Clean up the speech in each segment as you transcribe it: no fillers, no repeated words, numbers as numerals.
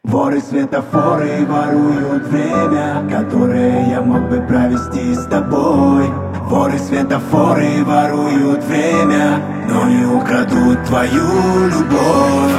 Воры светофоры воруют время, которое я мог бы провести с тобой. Воры светофоры воруют время, но не украдут твою любовь.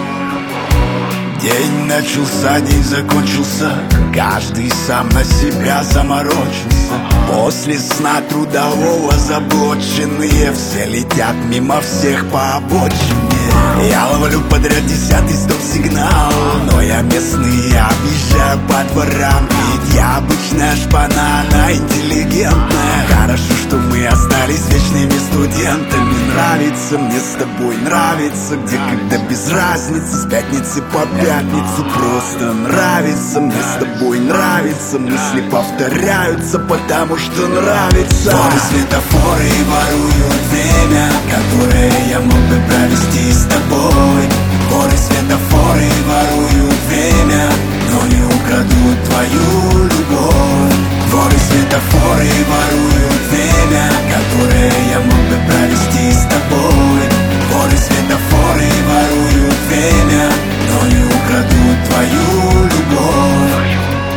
День начался, день закончился, каждый сам на себя заморочился. После сна трудового заблоченные все летят мимо всех по обочине. Я ловлю подряд 10-й стоп-сигнал, но я местный, объезжаю по дворам. Ведь я обычная шпана, она интеллигентная. Хорошо, что мы остались вечными студентами. Нравится мне с тобой, нравится где, когда без разницы. С пятницы по пятницу просто нравится мне с тобой, нравится. Мысли повторяются, потому что нравится. Воры светофоры воруют время, которое я мог бы провести с тобой. Воры светофоры воруют время, но не украдут твою любовь. Воры светофоры воруют время, которое я мог бы провести с тобой. Воры светофоры воруют время, но не украдут твою любовь.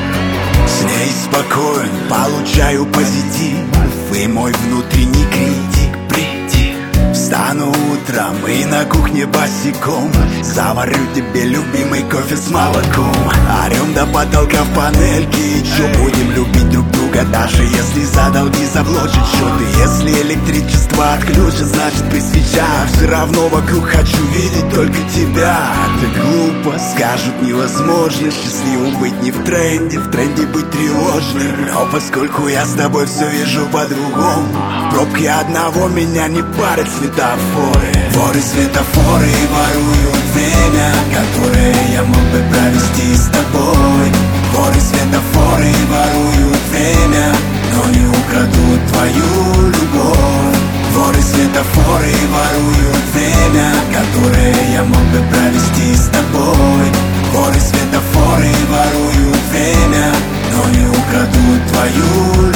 С ней спокоен, получаю позитив, и мой внутренний критик притих. Встану утром и на кухне босиком заварю тебе любимый кофе с молоком. Орем до потолка в панельке, и чё, будем любить друг друга, даже если за долги заблочат счеты. Если электричество отключат, значит при свечах все равно вокруг хочу видеть только тебя. Это глупо, скажут невозможно счастливым быть не в тренде быть тревожным. Но поскольку я с тобой все вижу по-другому, пробки одного меня не парят светофоры. Воры светофоры воруют время, которое я мог бы провести с тобой. Воры светофоры воруют время, но не украдут твою любовь. Воры светофоры воруют время, которое я мог бы провести с тобой. Воры светофоры воруют время, но не украдут твою любовь.